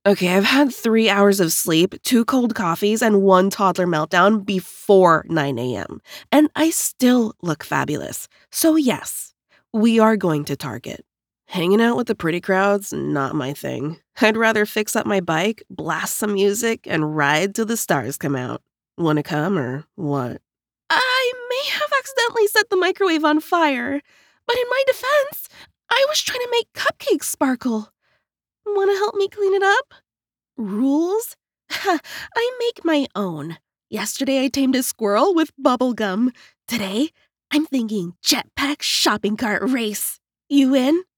Okay, I've had 3 hours of sleep, two cold coffees, and one toddler meltdown before 9 a.m. And I still look fabulous. So, yes, we are going to Target. Hanging out with the pretty crowd's not my thing. I'd rather fix up my bike, blast some music, and ride till the stars come out. Wanna come or what? I may have accidentally set the microwave on fire, but in my defense, I was trying to make cupcakes sparkle. Wanna help me clean it up? Rules? I make my own. Yesterday I tamed a squirrel with bubble gum. Today, I'm thinking jetpack shopping cart race. You in?